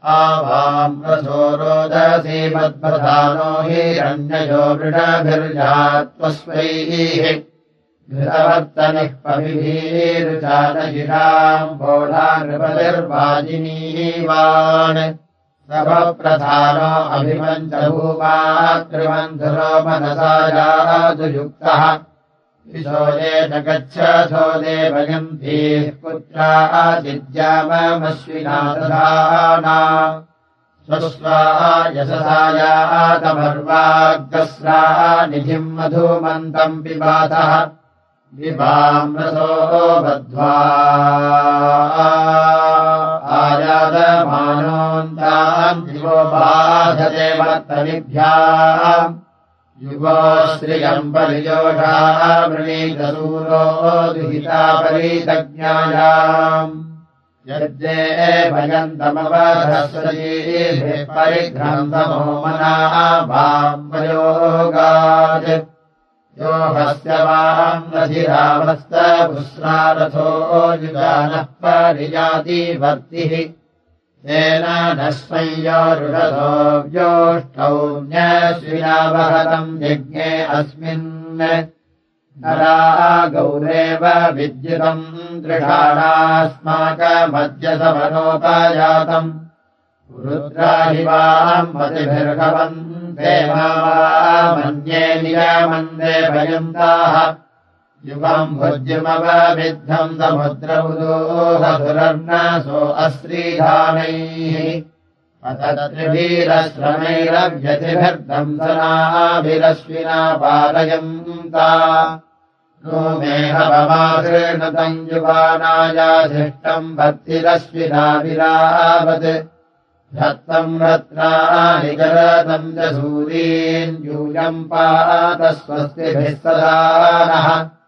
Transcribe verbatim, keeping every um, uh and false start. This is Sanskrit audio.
आवाम् रसो रोदसी मद्प्रधानो हिरण्ययो वृषभिर्जात्वस्वैः घृतवर्तनिः पविभिरुचानहिराम् बोधानृपतिर्वाजिनीवान् सवप्रधानो अभिमञ्चभूमा त्रिमन्धुरो मनसा यादुयुक्तः विशोदे न गच्छथो देवयन्तीः पुत्रादिद्याममश्विना दधाना स्वस्वा यशसा यातमर्वाग्रस्रा निधिम् मधुमन्तम् पिबातः विभाम्रसो बद्ध्वा आयादमानोन्ताम् दिवो बाधते वर्तनिभ्याम् युवो श्रियम् बलिजोषा वृणीतसूरो दुहिता परितज्ञायाम् यज्ञे भयन्तमवधस्वजीभिः परिघ्रन्तमो मनाः वाम्वयोगात् यो हस्य वाम् नधिरावस्तपुस्रारथो युजानः परिजातिवर्तिः तेन नः संयोरुषसो व्योष्टौ न्यश्विनावहतम् यज्ञे अस्मिन् नरा गौरेव विद्युतम् दृढानास्माकमद्यसमनोपजातम् रुद्राहिवाम् मतिभिर्हवन्ते मन्ये नियमन्दे भयन्ताः युवम् भुज्यमवविद्धम् समुद्रमुदोहधुरर्णसो अश्रीधानैः अतद्रिभिरश्रमैरव्यतिभिर्दंसनाभिरश्विना पालयन्ता नो मेहवमाकृणतम् युवानायाधिष्टम् भक्तिरश्विनाभिरावत् धत्तम् रत्नानि करतम् च सूरीन् यूयम् पात स्वस्तिभिः सदा नः